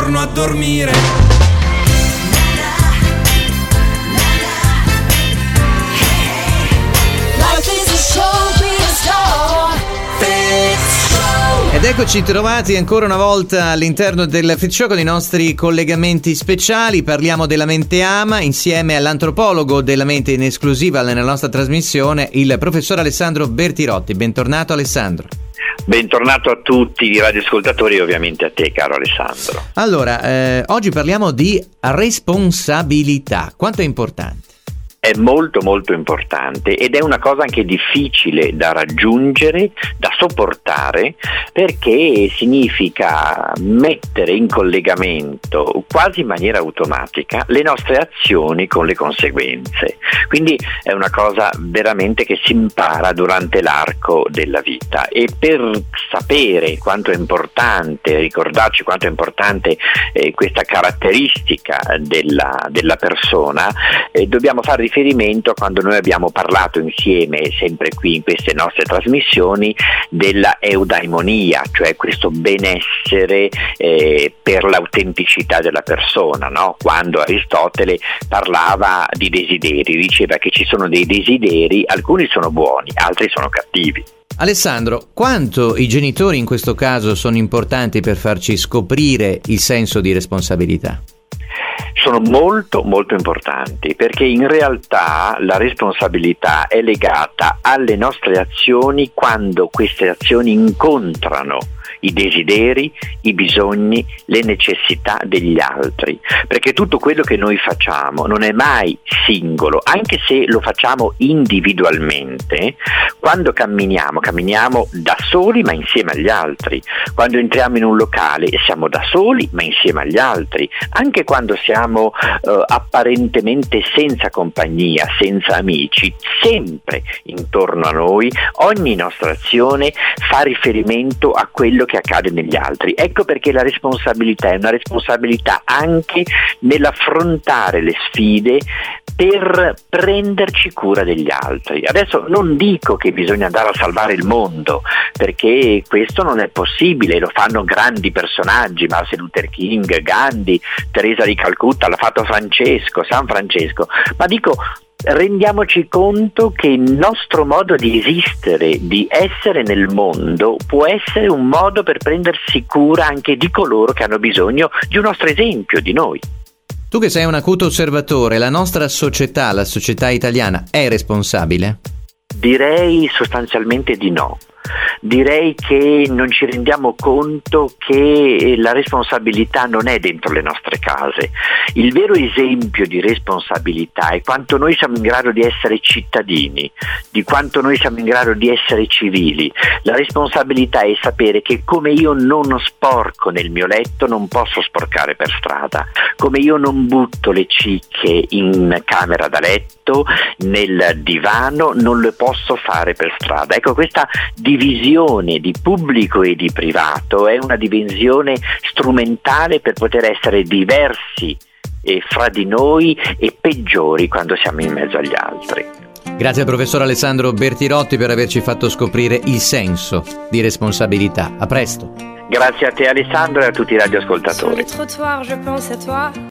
torno a dormire. Ed eccoci trovati ancora una volta all'interno del Fit Show con i nostri collegamenti speciali. Parliamo della mente ama insieme all'antropologo della mente in esclusiva nella nostra trasmissione, il professor Alessandro Bertirotti. Bentornato Alessandro. Bentornato a tutti i radioascoltatori e ovviamente a te, caro Alessandro. Allora, oggi parliamo di responsabilità. Quanto è importante? È molto molto importante ed è una cosa anche difficile da raggiungere, da sopportare, perché significa mettere in collegamento quasi in maniera automatica le nostre azioni con le conseguenze. Quindi è una cosa veramente che si impara durante l'arco della vita, e per sapere quanto è importante, ricordarci quanto è importante questa caratteristica della persona, dobbiamo fare riferimento a quando noi abbiamo parlato insieme, sempre qui in queste nostre trasmissioni, della eudaimonia, cioè questo benessere per l'autenticità della persona, no? Quando Aristotele parlava di desideri, diceva che ci sono dei desideri, alcuni sono buoni, altri sono cattivi. Alessandro, quanto i genitori in questo caso sono importanti per farci scoprire il senso di responsabilità? Sono molto molto importanti, perché in realtà la responsabilità è legata alle nostre azioni quando queste azioni incontrano i desideri, i bisogni, le necessità degli altri, perché tutto quello che noi facciamo non è mai singolo, anche se lo facciamo individualmente. Quando camminiamo da soli ma insieme agli altri, quando entriamo in un locale siamo da soli ma insieme agli altri, anche quando siamo apparentemente senza compagnia, senza amici, sempre intorno a noi ogni nostra azione fa riferimento a quello che accade negli altri. Ecco perché la responsabilità è una responsabilità anche nell'affrontare le sfide per prenderci cura degli altri. Adesso non dico che bisogna andare a salvare il mondo, perché questo non è possibile, lo fanno grandi personaggi, Martin Luther King, Gandhi, Teresa di Calcutta, l'ha fatto San Francesco, ma dico, rendiamoci conto che il nostro modo di esistere, di essere nel mondo, può essere un modo per prendersi cura anche di coloro che hanno bisogno di un nostro esempio, di noi. Tu che sei un acuto osservatore, la nostra società, la società italiana, è responsabile? Direi sostanzialmente di no. Direi che non ci rendiamo conto che la responsabilità non è dentro le nostre case. Il vero esempio di responsabilità è quanto noi siamo in grado di essere cittadini, di quanto noi siamo in grado di essere civili. La responsabilità è sapere che come io non sporco nel mio letto, non posso sporcare per strada. Come io non butto le cicche in camera da letto, nel divano, non lo posso fare per strada. Ecco, questa divisione di pubblico e di privato è una divisione strumentale per poter essere diversi fra di noi e peggiori quando siamo in mezzo agli altri. Grazie al professor Alessandro Bertirotti per averci fatto scoprire il senso di responsabilità. A presto. Grazie a te Alessandro e a tutti i radioascoltatori.